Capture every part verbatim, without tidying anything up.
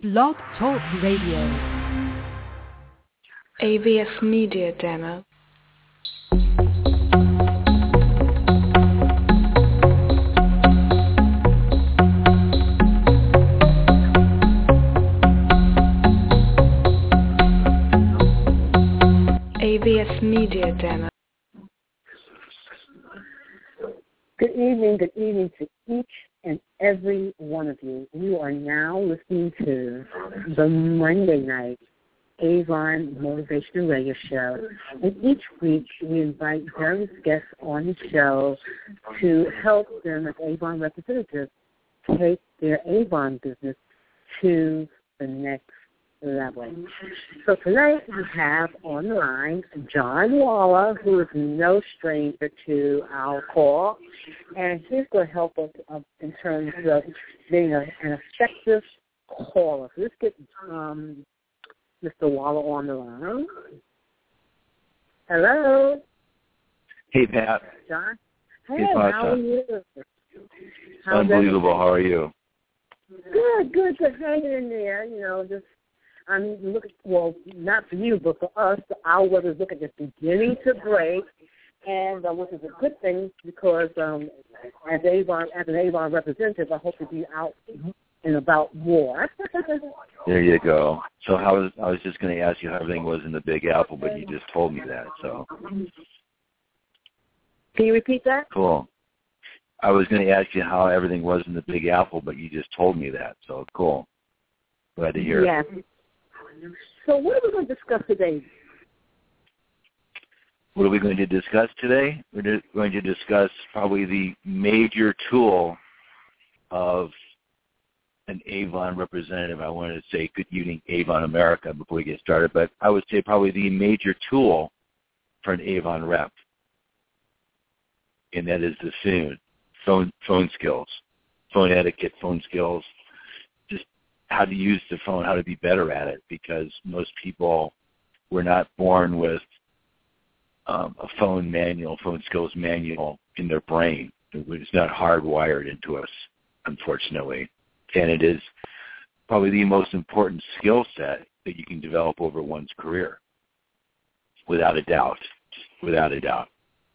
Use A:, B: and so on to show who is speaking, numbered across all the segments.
A: Blog Talk Radio.
B: A V S Media Demo. A V S Media Demo.
C: Good evening, good evening to each and every one of you. You are now listening to the Monday night Avon Motivational Radio Show. And each week we invite various guests on the show to help them as Avon representatives take their Avon business to the next level. So tonight we have on the line John Waller, who is no stranger to our call, and he's going to help us uh, in terms of being a, an effective caller. So let's get um, Mister Waller on the line. Hello.
D: Hey, Pat.
C: John. Hey,
D: hey
C: how are you? How's
D: Unbelievable.
C: everything?
D: How are you?
C: Good, good. Just hanging in there, you know, just I mean, look, well, not for you, but for us, our weather's looking just beginning to break, and uh, which is a good thing because um, as Avon, as an Avon representative, I hope to be out and about more.
D: There you go. So how was, I was just going to ask you how everything was in the Big Apple, but you just told me that. So
C: can you repeat that?
D: Cool. I was going to ask you how everything was in the Big Apple, but you just told me that. So cool. Glad to hear
C: yes.
D: it.
C: So what are we going to discuss today?
D: What are we going to discuss today? We're going to discuss probably the major tool of an Avon representative. I wanted to say good evening, Avon America, before we get started, but I would say probably the major tool for an Avon rep, and that is the phone, phone, phone skills, phone etiquette, phone skills, just how to use the phone, how to be better at it, because most people were not born with um, a phone manual, phone skills manual in their brain. It's not hardwired into us, unfortunately. And it is probably the most important skill set that you can develop over one's career, without a doubt, without a doubt.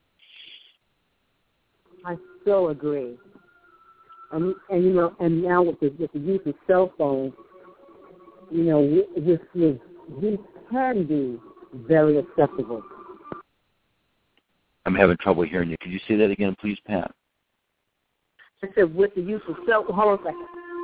C: I still agree. Um, and you know, and now with the, with the use of cell phones, you know, this this these can be very accessible.
D: I'm having trouble hearing you. Could you say that again, please, Pat?
C: I said with the use of cell. Hold on a second.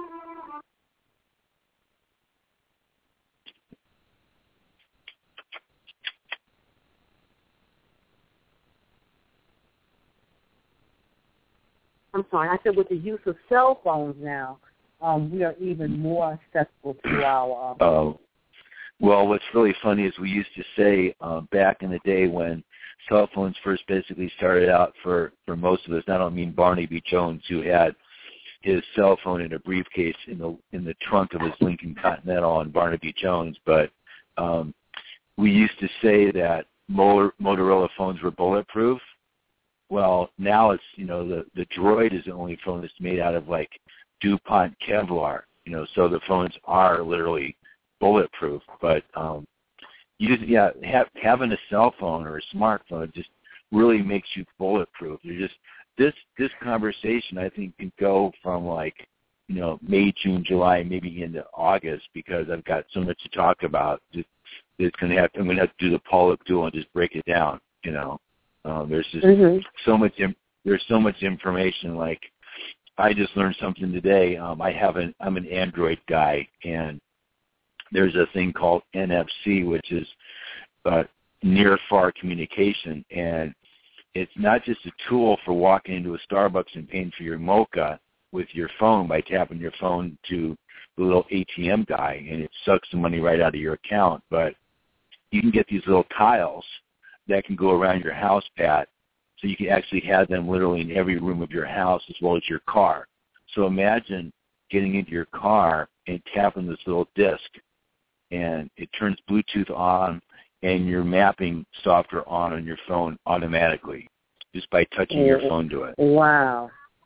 C: I'm sorry, I said with the use of cell phones now, um, we are even more accessible to our... Um,
D: oh. Well, what's really funny is we used to say uh, back in the day when cell phones first basically started out for, for most of us, I don't mean Barney B. Jones, who had his cell phone in a briefcase in the in the trunk of his Lincoln Continental on Barnaby Jones, but um, we used to say that Motorola phones were bulletproof. Well, now it's, you know, the, the Droid is the only phone that's made out of, like, DuPont Kevlar, you know, so the phones are literally bulletproof. But, um, you just, yeah, have, having a cell phone or a smartphone just really makes you bulletproof. You're just, this, this conversation, I think, can go from, like, you know, May, June, July, maybe into August, because I've got so much to talk about. Just, it's going to have, I'm going to have to do the Paul Abdul and just break it down, you know. Um, there's just mm-hmm. so much. There's so much information. Like, I just learned something today. Um, I have an. I'm an Android guy, and there's a thing called N F C, which is uh, near far communication, and it's not just a tool for walking into a Starbucks and paying for your mocha with your phone by tapping your phone to the little A T M guy, and it sucks the money right out of your account. But you can get these little tiles that can go around your house, Pat, so you can actually have them literally in every room of your house as well as your car. So imagine getting into your car and tapping this little disc, and it turns Bluetooth on and your mapping software on on your phone automatically just by touching your phone to it.
C: Wow.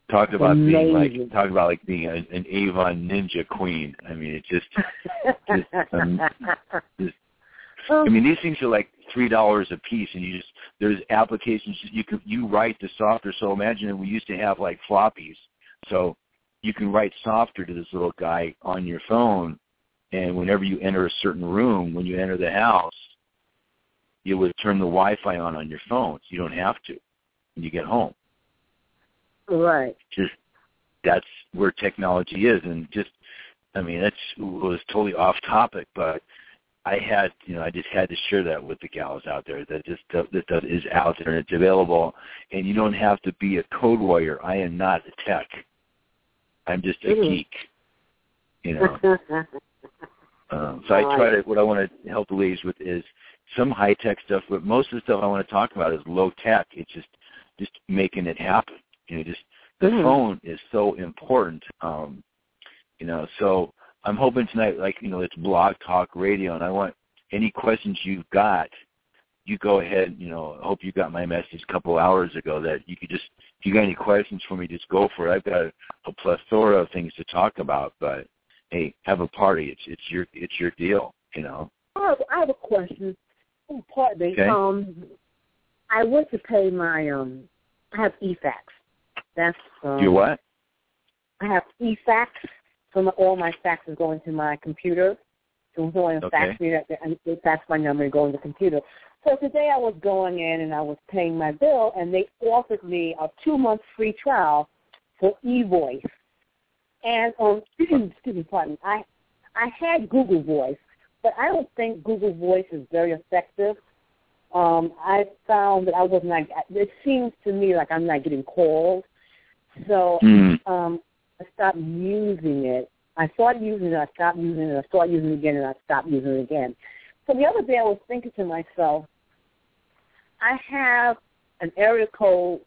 D: Talk about
C: Amazing.
D: being like talk about like being a, an Avon ninja queen. I mean, it just, just, um, just. I mean, these things are like three dollars a piece, and you just there's applications you could you write the software. So imagine that we used to have like floppies, so you can write software to this little guy on your phone, and whenever you enter a certain room, when you enter the house, you would turn the Wi-Fi on on your phone. So you don't have to when you get home.
C: Right.
D: Just that's where technology is, and just I mean that's was totally off topic, but I had you know I just had to share that with the gals out there that just that, that is out there and it's available, and you don't have to be a code warrior. I am not a tech. I'm just a
C: mm-hmm.
D: geek, you know. um, so I try to what I want to help the ladies with is some high tech stuff, but most of the stuff I want to talk about is low tech. It's just just making it happen. You know, just the mm-hmm. phone is so important. Um, you know, so I'm hoping tonight, like, you know, it's Blog Talk Radio, and I want any questions you've got, you go ahead, you know, I hope you got my message a couple hours ago that you could just, if you got any questions for me, just go for it. I've got a, a plethora of things to talk about, but, hey, have a party. It's it's your it's your deal, you know.
C: I have, I have a question. Oh, pardon me.
D: Okay.
C: Um, I went to pay my, um, I have E FAX. That's um,
D: you what?
C: I have E FAX, so my, all my faxes go into my computer. So it's only a
D: okay.
C: fax me that and they fax my number and go in the computer. So today I was going in and I was paying my bill, and they offered me a two month free trial for eVoice. And um, excuse me, pardon me. I I had Google Voice, but I don't think Google Voice is very effective. Um, I found that I was not. It seems to me like I'm not getting called. So
D: mm.
C: um, I stopped using it. I started using it, I stopped using it, I started using it again, and I stopped using it again. So the other day I was thinking to myself, I have an area code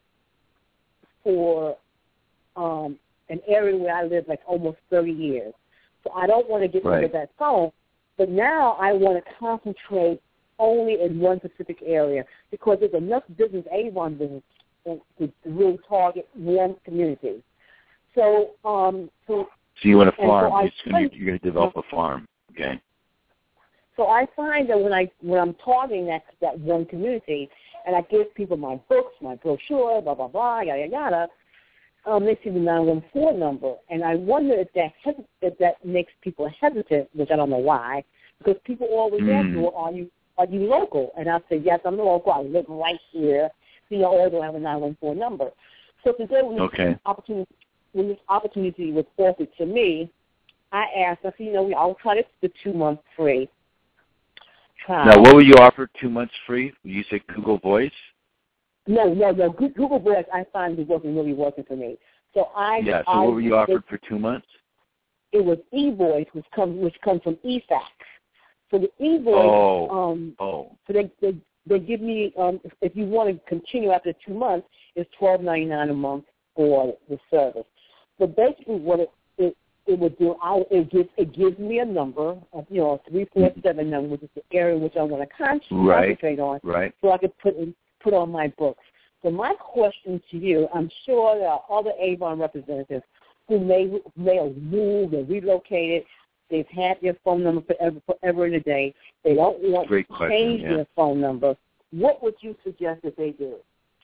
C: for um, an area where I lived like almost thirty years. So I don't want to get rid
D: right.
C: of that phone, but now I want to concentrate only in one specific area because there's enough business, Avon business, to, to really target one community. So, um, so,
D: so you want a farm?
C: So I,
D: you're going you're to develop a farm, okay?
C: So I find that when I when I'm targeting that that one community, and I give people my books, my brochure, blah blah blah, yada yada, um, they see the nine one four number, and I wonder if that hes- if that makes people hesitant, which I don't know why, because people always
D: mm.
C: ask me, well, are you are you local? And I say, yes, I'm local. I live right here. You know, although I have a nine one four number. So today when
D: okay.
C: this opportunity when this opportunity was offered to me, I asked, I said, you know, we I'll try this the two month free. Trial.
D: Now, what would you offer two months free? You say Google Voice?
C: No, no, no. Google Voice, I find it wasn't really working for me. So I
D: yeah. So
C: I,
D: what were you offered
C: it,
D: for two months?
C: It was eVoice, which comes which comes from E FAX. So the eVoice,
D: oh.
C: um,
D: oh.
C: so they, they they give me um, if, if you want to continue after two months, it's twelve ninety nine a month for the service. So basically, what it it, it would do, I, it gives it gives me a number, of, you know, a three four seven number, which is the area which I want to concentrate
D: right.
C: on,
D: right.
C: so I could put in, put on my books. So my question to you, I'm sure there are other Avon representatives who may may have moved or relocated. They've had their phone number forever, forever and a day. They don't want
D: Great
C: to
D: question,
C: change
D: yeah.
C: their phone number. What would you suggest that they do?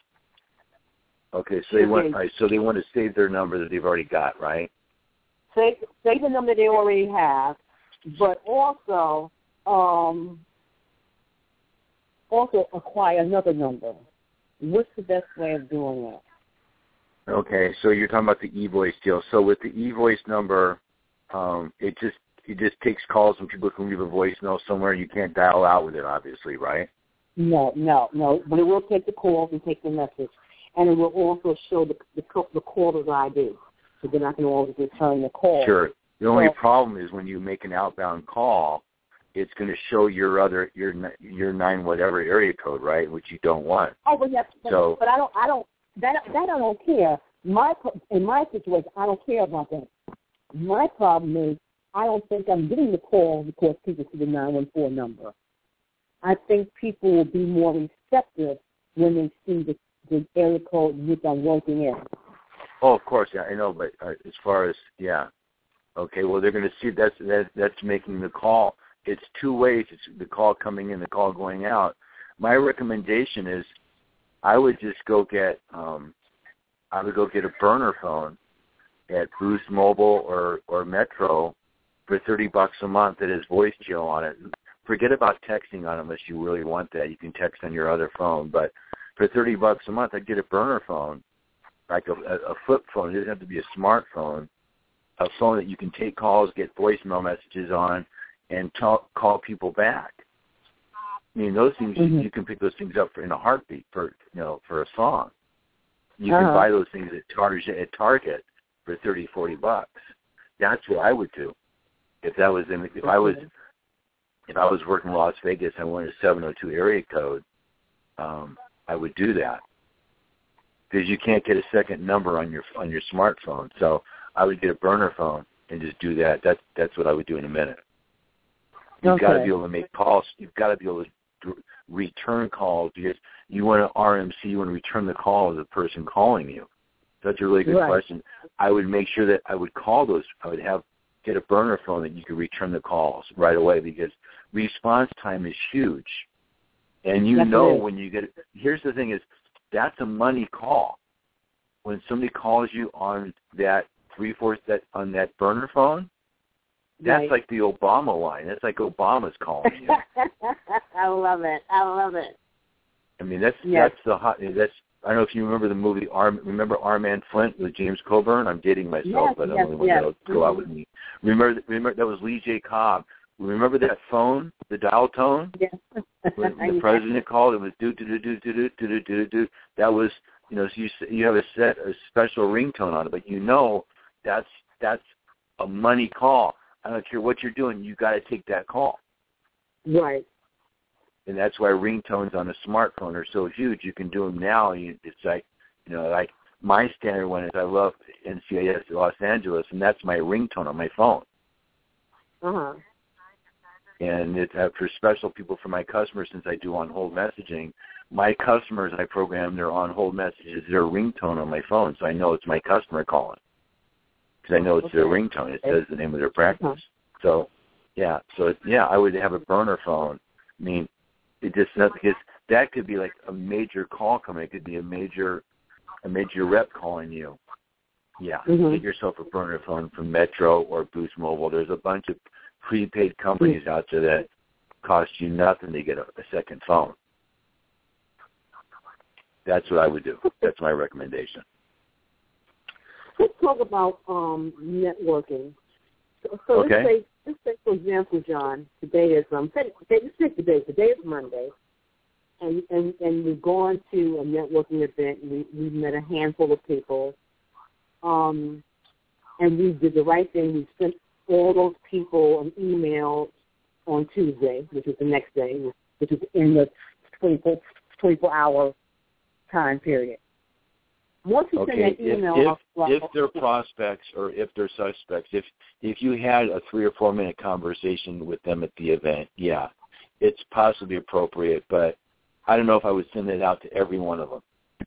D: Okay, so they want. All right, so they want to save their number that they've already got, right?
C: Save, save the number they already have, but also um, also acquire another number. What's the best way of doing that?
D: Okay, so you're talking about the eVoice deal. So with the eVoice number, um, it just it just takes calls when people can leave a voicemail somewhere, and you can't dial out with it, obviously, right?
C: No, no, no. But it will take the calls and take the message, and it will also show the the, the caller's I D, so then I can always return the call.
D: Sure. The only
C: so,
D: problem is when you make an outbound call, it's going to show your other your your nine whatever area code, right? Which you don't want.
C: Oh, but yes, but,
D: so,
C: but I don't, I don't. That that I don't care. My in my situation, I don't care about that. My problem is I don't think I'm getting the call because people see the nine one four number. I think people will be more receptive when they see the, the area code which I'm working in.
D: Oh, of course, yeah, I know, but uh, as far as, yeah. Okay, well, they're going to see that's that, that's making the call. It's two ways. It's the call coming in, the call going out. My recommendation is I would just go get um, I would go get a burner phone at Boost Mobile or, or Metro for thirty bucks a month that has voice jail on it. Forget about texting on it unless you really want that. You can text on your other phone, but for thirty bucks a month, I'd get a burner phone, like a, a, a flip phone. It doesn't have to be a smartphone. A phone that you can take calls, get voicemail messages on, and talk, call people back. I mean, those things mm-hmm. you can pick those things up for, in a heartbeat for you know for a song. You uh-huh. can buy those things at Target at Target for thirty, forty bucks. That's what I would do if that was in, if okay. I was if I was working in Las Vegas and wanted a seven oh two area code. Um, I would do that because you can't get a second number on your on your smartphone. So I would get a burner phone and just do that. That's that's what I would do in a minute. You've okay. got to be able to make calls. You've got to be able to return calls because you want to R M C. You want to return the call of the person calling you. That's a really good right. question. I would make sure that I would call those. I would have get a burner phone that you could return the calls right away because response time is huge. And you Definitely. know when you get – here's the thing is that's a money call. When somebody calls you on that three-fourths that on that burner phone, that's right. like the Obama line. That's like Obama's calling you.
C: I love it. I love it.
D: I mean, that's
C: yes.
D: that's the hot. That's I don't know if you remember the movie. Arm, remember Armand Flint with James Coburn? I'm dating myself,
C: yes,
D: but I
C: yes,
D: don't want
C: yes.
D: to go out with me. Remember, remember that was Lee J. Cobb. Remember that phone, the dial tone?
C: Yes.
D: When the president called, it was do do do do do do do do do. That was you know so you you have a set a special ringtone on it, but you know that's that's a money call. I don't care what you're doing, you got to take that call.
C: Right.
D: And that's why ringtones on a smartphone are so huge. You can do them now. You, it's like, you know, like my standard one is I love N C I S Los Angeles, and that's my ringtone on my phone.
C: Uh-huh.
D: And it's uh, for special people for my customers, since I do on-hold messaging, my customers, I program their on-hold messages, their ringtone on my phone, so I know it's my customer calling. Because I know it's okay. their ringtone. It says the name of their practice. Uh-huh. So, yeah. So, it, yeah, I would have a burner phone. I mean, it just not because that could be like a major call coming. It could be a major, a major rep calling you. Yeah, mm-hmm. Get yourself a burner phone from Metro or Boost Mobile. There's a bunch of prepaid companies mm-hmm. out there that cost you nothing to get a, a second phone. That's what I would do. That's my recommendation.
C: Let's talk about um, networking. So, so
D: okay.
C: let's say, let's say, for example, John, today is um, let's take today. Today is Monday, and and and we've gone to a networking event. We we met a handful of people, um, and we did the right thing. We sent all those people an email on Tuesday, which is the next day, which is in the twenty-four, twenty-four hour time period. Once you
D: okay.
C: send that email,
D: if,
C: off,
D: if, if they're prospects or if they're suspects, if if you had a three or four minute conversation with them at the event, yeah, it's possibly appropriate. But I don't know if I would send it out to every one of them.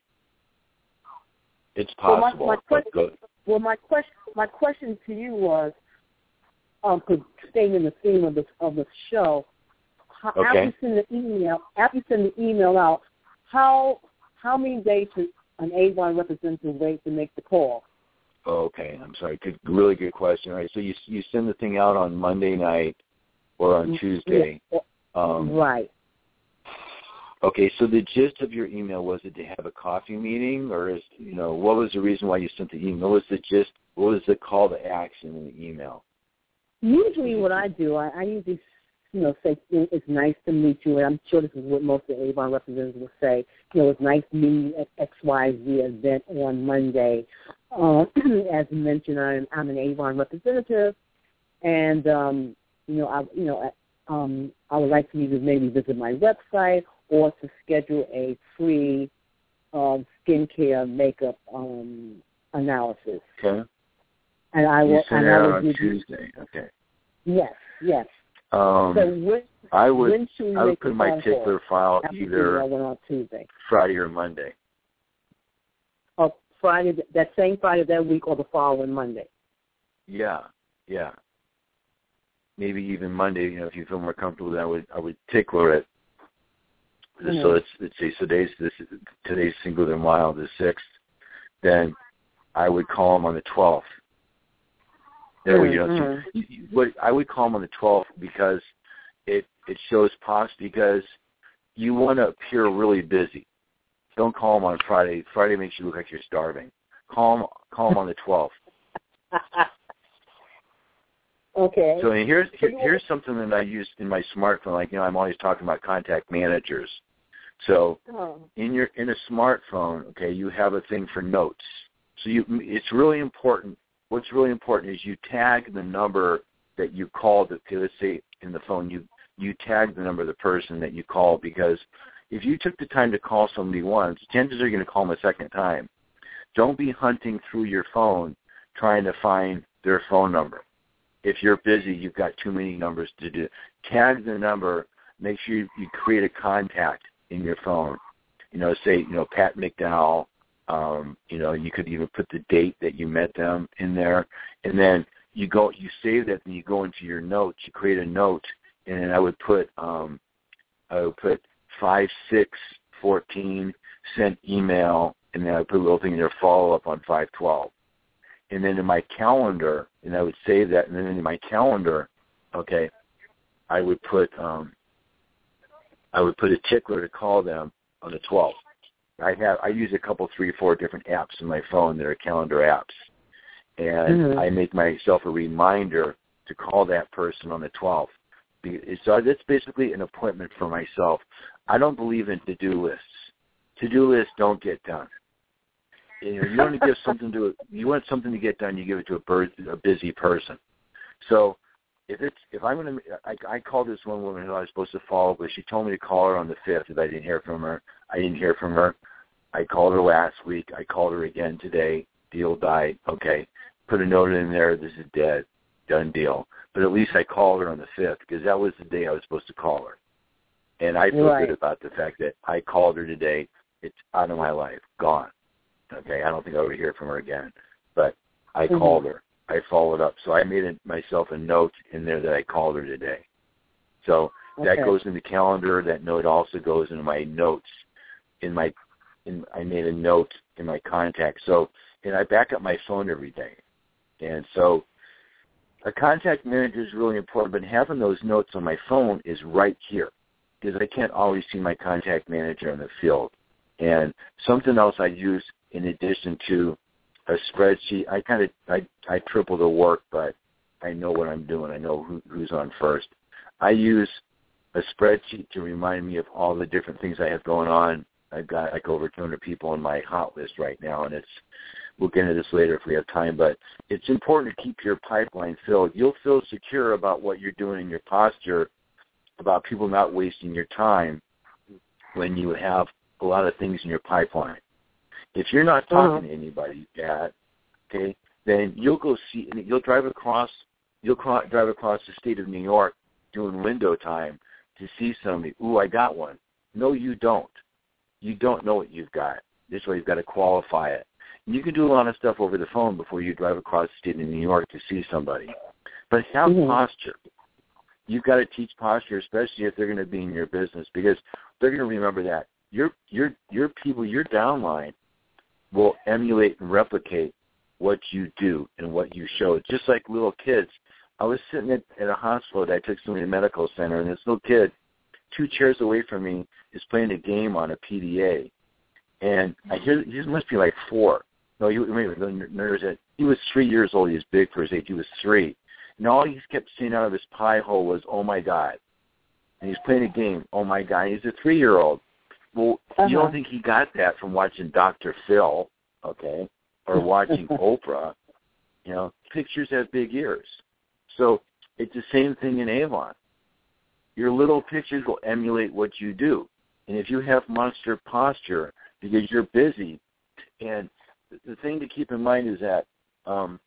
D: It's possible.
C: Well, my, my question, well, my question, my question to you was, um, staying in the theme of the of the show, how,
D: okay.
C: after you send the email, after you send the email out, how how many days should an Avon representative wait to make the call?
D: Okay, I'm sorry. Good, really good question. All right, so you you send the thing out on Monday night or on Tuesday.
C: Yeah.
D: Um,
C: right.
D: Okay, so the gist of your email, was it to have a coffee meeting, or is you know what was the reason why you sent the email? What was the gist? What was the call to action in the email?
C: Usually, what I do, I, I usually you know say it's nice to meet you, and I'm sure this is what most of the Avon representatives will say. You know, it's nice to meet you at X Y Z event on Monday. Uh, as mentioned, I'm, I'm an Avon representative, and um, you know, I you know, um, I would like for you to maybe visit my website or to schedule a free um, skincare makeup um, analysis.
D: Okay.
C: And I will.
D: You send
C: and
D: it
C: I
D: out
C: will
D: on
C: give
D: Tuesday. You, okay.
C: Yes. Yes.
D: Um,
C: so when,
D: I would.
C: when should we
D: I would
C: make
D: put
C: the
D: my
C: phone
D: tickler
C: call?
D: file
C: After
D: either
C: I went on Tuesday.
D: Friday or Monday.
C: Oh, Friday, that same Friday that week, or the following Monday.
D: Yeah, yeah. Maybe even Monday. You know, if you feel more comfortable, then I would I would tickler it. Mm-hmm. So let's let's see. So today's this today's Cinco de Mayo, the sixth. Then I would call them on the twelfth. There mm-hmm. you know. So you, what I would call them on the twelfth because it it shows pos because you want to appear really busy. Don't call them on Friday. Friday makes you look like you're starving. Call them call them on the twelfth.
C: Okay.
D: So here's here, here's something that I use in my smartphone. Like you know, I'm always talking about contact managers. So oh. in your in a smartphone, okay, you have a thing for notes. So you it's really important. What's really important is you tag the number that you called. Okay, let's say in the phone you you tag the number of the person that you called because if you took the time to call somebody once, chances are you're going to call them a second time. Don't be hunting through your phone trying to find their phone number. If you're busy, you've got too many numbers to do. Tag the number. Make sure you, you create a contact in your phone. You know, say, you know, Pat McDowell. Um, you know, you could even put the date that you met them in there. And then you go, you save that, and you go into your notes. You create a note, and I would put, um, I would put five six fourteen sent email, and then I would put a little thing in there, follow up on five twelve. And then in my calendar, and I would save that, and then in my calendar, okay, I would put um, I would put a tickler to call them on the twelfth. I have I use a couple, three, four different apps in my phone that are calendar apps, and mm-hmm. I make myself a reminder to call that person on the twelfth. So that's basically an appointment for myself. I don't believe in to-do lists. To-do lists don't get done. You know, you want to give something to you want something to get done, you give it to a, bird, a busy person. So if it's if I'm going to, I, I called this one woman who I was supposed to follow, but she told me to call her on the fifth. If I didn't hear from her, I didn't hear from her. I called her last week. I called her again today. Deal died. Okay, put a note in there. This is dead. Done deal. But at least I called her on the fifth because that was the day I was supposed to call her, and I feel right. good about the fact that I called her today. It's out of my life, gone. Okay, I don't think I would hear from her again, but I mm-hmm. called her. I followed up. So I made a, myself a note in there that I called her today. So okay. that goes in the calendar. That note also goes in my notes. In my, in, I made a note in my contacts. So, and I back up my phone every day. And so a contact manager is really important, but having those notes on my phone is right here because I can't always see my contact manager in the field. And something else I use in addition to a spreadsheet, I kind of I, I triple the work, but I know what I'm doing. I know who, who's on first. I use a spreadsheet to remind me of all the different things I have going on. I've got like over two hundred people on my hot list right now, and it's we'll get into this later if we have time. But it's important to keep your pipeline filled. You'll feel secure about what you're doing in your posture, about people not wasting your time when you have a lot of things in your pipeline. If you're not talking uh-huh. to anybody, Pat, okay, then you'll go see, you'll drive across, you'll drive across the state of New York doing window time to see somebody. Ooh, I got one. No, you don't. You don't know what you've got. This way, you've got to qualify it. And you can do a lot of stuff over the phone before you drive across the state of New York to see somebody. But have mm-hmm. posture. You've got to teach posture, especially if they're going to be in your business, because they're going to remember that. Your your your people, your downline, will emulate and replicate what you do and what you show. Just like little kids. I was sitting at, at a hospital that I took somebody to the medical center, and this little kid, two chairs away from me, is playing a game on a P D A. And I hear he must be like four. No, he, he was three years old. He was big for his age. He was three. And all he kept seeing out of his pie hole was, oh, my God. And he's playing a game, oh, my God. He's a three-year-old. Well, uh-huh. you don't think he got that from watching Doctor Phil, okay, or watching Oprah. You know, pictures have big ears. So it's the same thing in Avon. Your little pictures will emulate what you do. And if you have monster posture because you're busy, and the thing to keep in mind is that um,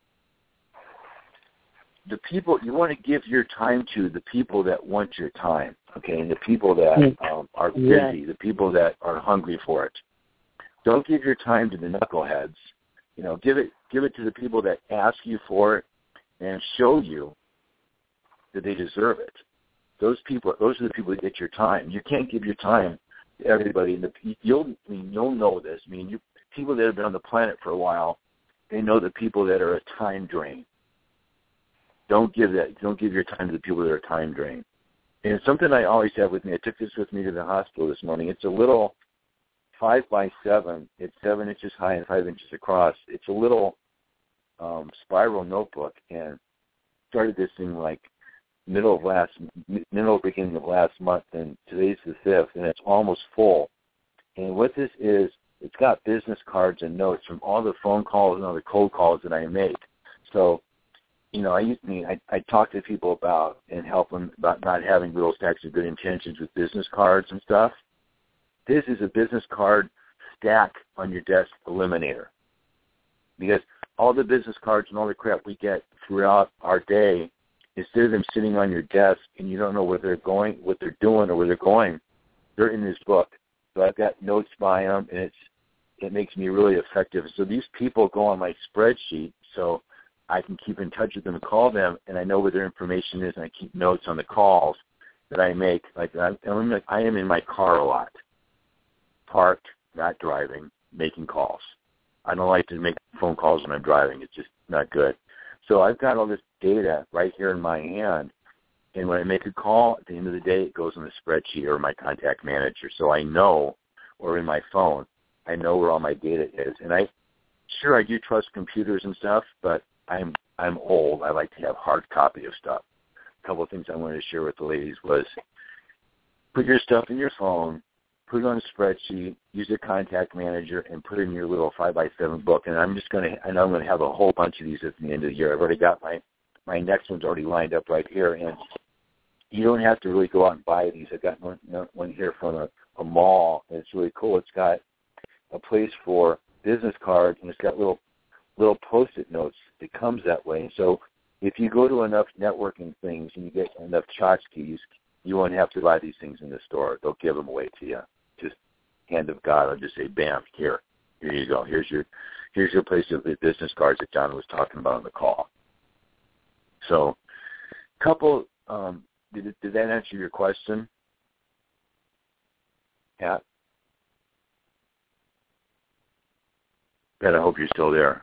D: the people, you want to give your time to the people that want your time, okay, and the people that um, are busy, yeah. the people that are hungry for it. Don't give your time to the knuckleheads You know, give it give it to the people that ask you for it and show you that they deserve it. Those people, those are the people that get your time. You can't give your time to everybody. And the, you'll, I mean, you'll know this. I mean, you, people that have been on the planet for a while, they know the people that are a time drain. Don't give that. Don't give your time to the people that are time drain. And it's something I always have with me. I took this with me to the hospital this morning. It's a little five by seven. It's seven inches high and five inches across. It's a little um, spiral notebook, and started this thing like middle of last, middle beginning of last month, and today's the fifth, and it's almost full. And what this is, it's got business cards and notes from all the phone calls and all the cold calls that I make. So, you know, I used to, I, I talk to people about and help them about not having little stacks of good intentions with business cards and stuff. This is a business card stack on your desk eliminator, because all the business cards and all the crap we get throughout our day, instead of them sitting on your desk and you don't know where they're going, what they're doing, or where they're going, they're in this book. So I've got notes by them, and it's it makes me really effective. So these people go on my spreadsheet, so I can keep in touch with them and call them, and I know where their information is, and I keep notes on the calls that I make. Like I'm, I am in my car a lot, parked, not driving, making calls. I don't like to make phone calls when I'm driving. It's just not good. So I've got all this data right here in my hand, and when I make a call, at the end of the day, it goes on the spreadsheet or my contact manager. So I know, or in my phone, I know where all my data is. And I, sure, I do trust computers and stuff, but I'm I'm old. I like to have hard copy of stuff. A couple of things I wanted to share with the ladies was put your stuff in your phone, put it on a spreadsheet, use a contact manager, and put it in your little five by seven book. And I'm just going to, I know I'm going to have a whole bunch of these at the end of the year. I've already got my, my next one's already lined up right here. And you don't have to really go out and buy these. I've got one, one here from a, a mall, and it's really cool. It's got a place for business cards, and it's got little little Post-it notes. It comes that way. So if you go to enough networking things and you get enough tchotchkes, you won't have to buy these things in the store. They'll give them away to you. Just hand of God. I'll just say, bam, here. Here you go. Here's your here's your place of the business cards that John was talking about on the call. So couple, um, did, it, did that answer your question, Pat? Pat, I hope you're still there.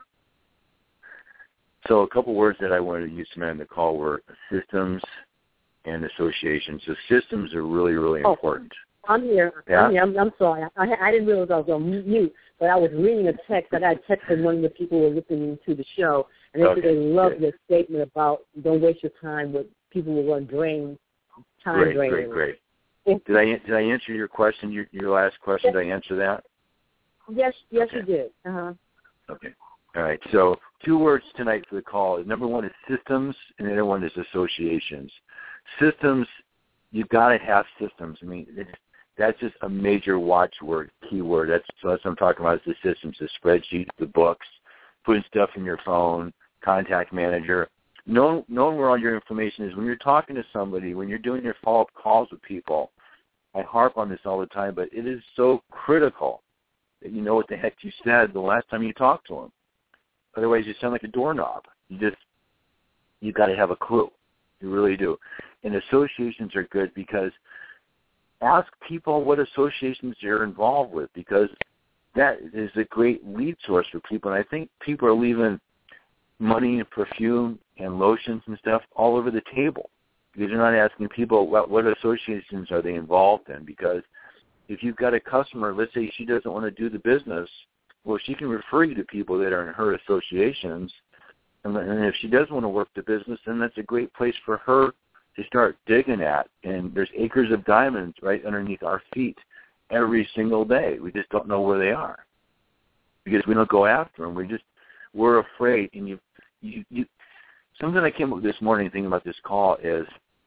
D: So a couple words that I wanted to use tonight on the call were systems and associations. So systems are really, really
C: oh,
D: important.
C: I'm here.
D: Yeah?
C: I'm, here. I'm, I'm sorry. I, I didn't realize I was on mute, but I was reading a text. I got a text from one of the people who were listening to the show, and they
D: okay.
C: said they loved
D: Good.
C: your statement about don't waste your time with people who are going to drain time
D: Great,
C: draining.
D: great, great. Did I did I answer your question? Your, your last question? Did I answer that?
C: Yes, yes,
D: okay.
C: you did. Uh huh.
D: Okay. All right. So two words tonight for the call. Number one is systems, and the other one is associations. Systems, you've got to have systems. I mean, it's, that's just a major watchword, keyword. That's so that's what I'm talking about. Is the systems, the spreadsheet, the books, putting stuff in your phone, contact manager. Knowing, knowing where all your information is. When you're talking to somebody, when you're doing your follow-up calls with people, I harp on this all the time, but it is so critical that you know what the heck you said the last time you talked to them. Otherwise, you sound like a doorknob. You just, you've got to have a clue. You really do. And associations are good because ask people what associations they're involved with, because that is a great lead source for people. And I think people are leaving money and perfume and lotions and stuff all over the table because you're not asking people what, what associations are they involved in. Because if you've got a customer, let's say she doesn't want to do the business, well, she can refer you to people that are in her associations. And, and if she does want to work the business, then that's a great place for her to start digging at. And there's acres of diamonds right underneath our feet every single day. We just don't know where they are because we don't go after them. We just, we're afraid. And you, you, you something I came up with this morning thinking about this call is,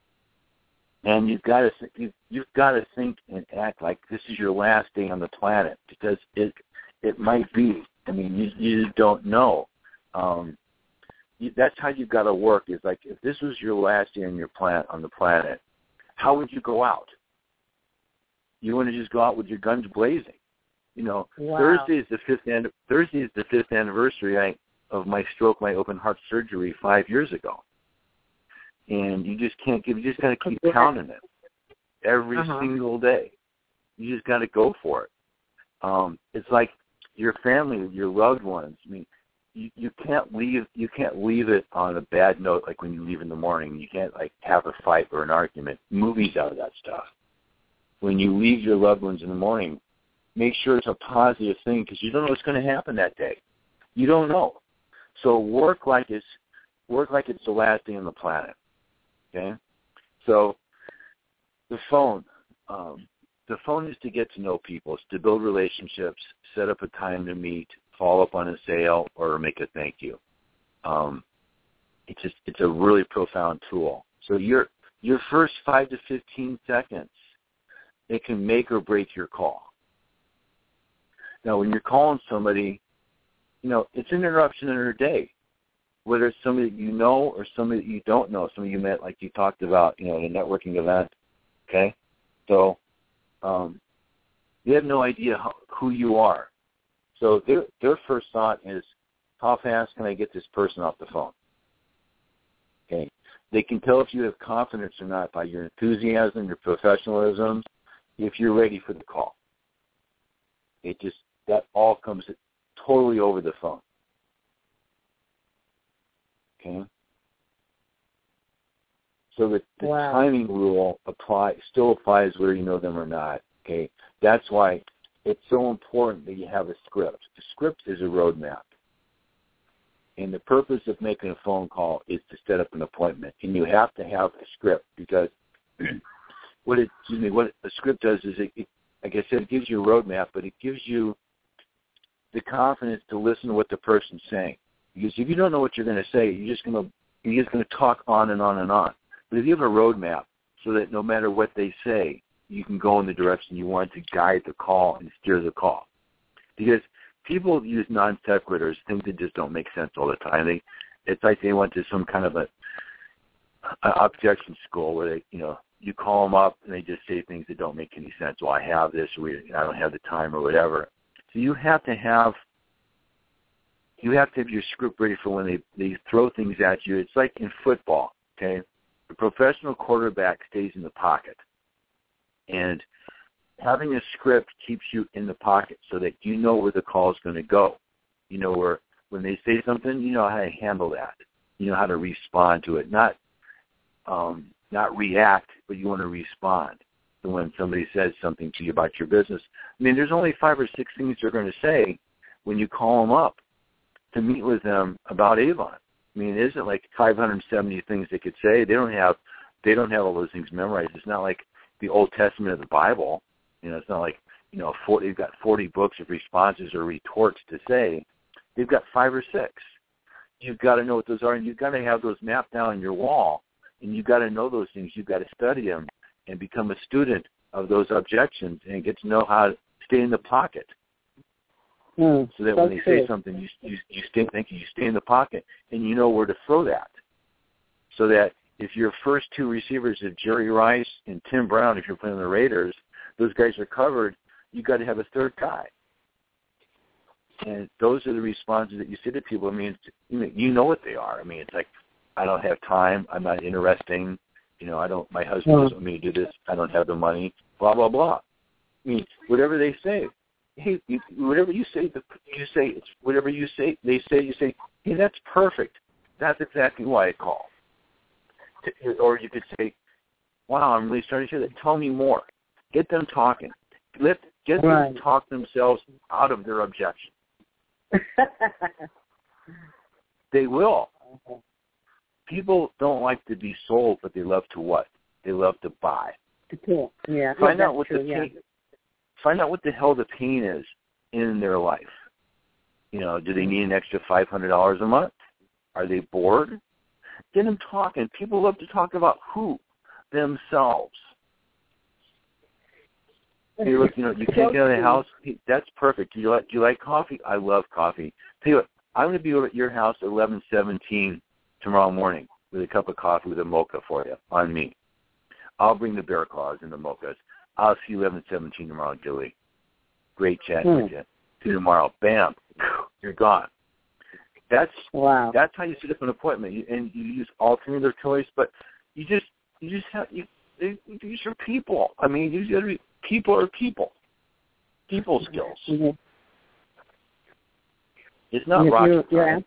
D: and you've got to you, you've got to think and act like this is your last day on the planet, because it it might be. I mean, you you don't know. Um, you, that's how you've got to work. Is like if this was your last day on your planet on the planet, how would you go out? You want to just go out with your guns blazing. You know,
C: wow.
D: Thursday is the fifth an- Thursday is the fifth anniversary I, of my stroke, my open heart surgery five years ago. And you just can't give. You just got to keep
C: yeah.
D: counting it every
C: uh-huh.
D: single day. You just got to go for it. Um, it's like your family, your loved ones. I mean, you, you can't leave. You can't leave it on a bad note. Like when you leave in the morning, you can't like have a fight or an argument. Movies out of that stuff. When you leave your loved ones in the morning, make sure it's a positive thing because you don't know what's going to happen that day. You don't know. So work like it's work like it's the last day on the planet. Okay, so the phone, um, the phone is to get to know people, it's to build relationships, set up a time to meet, follow up on a sale, or make a thank you. Um, it's just it's a really profound tool. So your your first five to fifteen seconds, it can make or break your call. Now, when you're calling somebody, you know it's an interruption in their day. Whether it's somebody that you know or somebody that you don't know, somebody you met, like you talked about, you know, at a networking event, okay? So um, they have no idea how, who you are. So their their first thought is, how fast can I get this person off the phone? Okay? They can tell if you have confidence or not by your enthusiasm, your professionalism, if you're ready for the call. It just, that all comes totally over the phone. Okay. So the, the
C: wow.
D: timing rule apply still applies whether you know them or not. Okay. That's why it's so important that you have a script. The script is a roadmap. And the purpose of making a phone call is to set up an appointment. And you have to have a script because what it, excuse me, what a script does is it, it, like I said, it gives you a roadmap, but it gives you the confidence to listen to what the person's saying. Because if you don't know what you're going to say, you're just going to you're just going to talk on and on and on. But if you have a roadmap, so that no matter what they say, you can go in the direction you want to guide the call and steer the call. Because people use non sequiturs, things that just don't make sense all the time. They, it's like they went to some kind of a, a objection school where they, you know, you call them up and they just say things that don't make any sense. Well, I have this, or I don't have the time, or whatever. So you have to have You have to have your script ready for when they, they throw things at you. It's like in football, okay? The professional quarterback stays in the pocket. And having a script keeps you in the pocket so that you know where the call is going to go. You know where, when they say something, you know how to handle that. You know how to respond to it. Not um, not react, but you want to respond to when somebody says something to you about your business. I mean, there's only five or six things they're going to say when you call them up to meet with them about Avon. I mean, it isn't like five hundred seventy things they could say. They don't have, they don't have all those things memorized. It's not like the Old Testament of the Bible. You know, it's not like, you know, forty, they've got forty books of responses or retorts to say. They've got five or six. You've got to know what those are, and you've got to have those mapped down on your wall, and you've got to know those things. You've got to study them and become a student of those objections and get to know how to stay in the pocket.
C: Mm,
D: so that
C: so
D: when they
C: true.
D: say something, you you you stay thinking, you stay in the pocket, and you know where to throw that. So that if your first two receivers are Jerry Rice and Tim Brown, if you're playing the Raiders, those guys are covered. You got to have a third guy, and those are the responses that you say to people. I mean, it's, you know what they are. I mean, it's like, I don't have time. I'm not interesting. You know, I don't. My husband doesn't want me to do this. I don't have the money. Blah blah blah. I mean, whatever they say. Hey, you, whatever you say, you say it's whatever you say. They say, you say, hey, that's perfect. That's exactly why I called. Or you could say, wow, I'm really starting to hear that. Tell me more. Get them talking. Let get
C: right.
D: them to talk themselves out of their objection. They will. People don't like to be sold, but they love to what? They love to buy.
C: Cool. Yeah.
D: Find
C: yeah,
D: out what
C: true,
D: the
C: yeah.
D: pain, find out what the hell the pain is in their life. You know, do they need an extra five hundred dollars a month? Are they bored? Get them talking. People love to talk about who? Themselves. Hey, look, you know, you can't get out of the house. Hey, that's perfect. Do you like do you like coffee? I love coffee. Tell you what, I'm going to be over at your house at eleven seventeen tomorrow morning with a cup of coffee with a mocha for you on me. I'll bring the bear claws and the mochas. I'll see you eleven seventeen tomorrow, Julie. Great chatting
C: Hmm.
D: with you. See you tomorrow. Bam. You're gone. That's
C: Wow.
D: that's how you set up an appointment, you, and you use alternate of choice. But you just you just have you. They, these are people. I mean, these are people are people. People skills.
C: Mm-hmm.
D: It's not
C: You're-
D: rocket
C: you're-
D: science.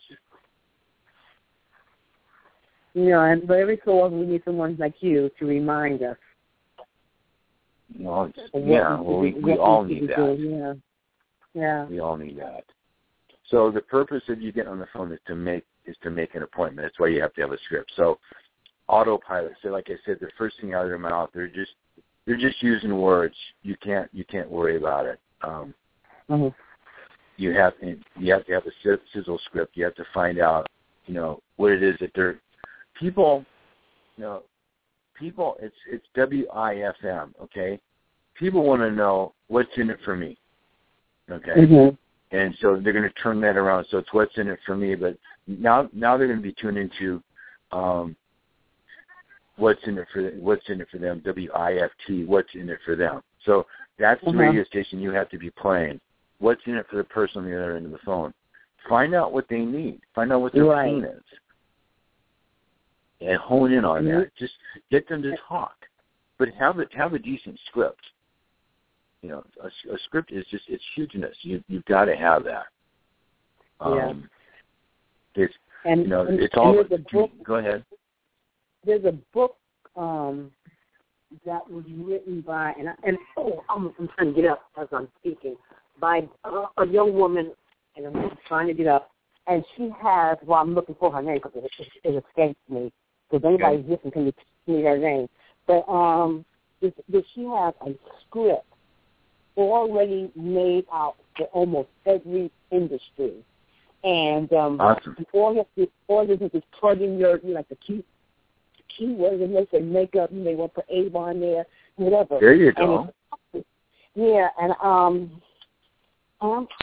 C: You know, and but every so often we need someone like you to remind us.
D: Well, it's,
C: of what
D: yeah,
C: we-
D: well, we,
C: what
D: we all
C: should
D: need
C: be
D: that.
C: doing. Yeah. Yeah.
D: We all need that. So the purpose of you getting on the phone is to make is to make an appointment. That's why you have to have a script. So autopilot. So like I said, the first thing out of their mouth, they're just they're just using words. You can't you can't worry about it. Um,
C: Mm-hmm.
D: you have to, you have to have a sizzle script. You have to find out, you know, what it is that they're people. You know, people. It's it's W I F M. Okay, people want to know what's in it for me. Okay.
C: Mm-hmm.
D: And so they're going to turn that around. So it's what's in it for me. But now, now they're going to be tuned into um, what's in it for what's in it for them. W I F T. What's in it for them. So that's the
C: Uh-huh.
D: radio station you have to be playing. What's in it for the person on the other end of the phone? Find out what they need. Find out what their
C: Right.
D: pain is, and hone in on
C: Mhm.
D: that. Just get them to talk, but have it have a decent script. You know, a, a script is just, it's hugeness. You, you've got to have that. Um, yeah. It's,
C: And,
D: you know,
C: and,
D: it's all,
C: and there's a book,
D: go ahead.
C: There's a book um, that was written by, and, I, and oh, I'm, I'm trying to get up as I'm speaking, by uh, a young woman, and I'm trying to get up, and she has, well, I'm looking for her name because it, it, it escapes me. So if anybody's
D: Okay.
C: listening, can you tell me her name? But um, this, this, she has a script already made out for almost every industry. And um,
D: Awesome.
C: all you have to, all you have to plug in your, you know, like the key, keywords, and they say makeup, you may want to put Avon there, whatever.
D: There you go.
C: And yeah, and um, I'm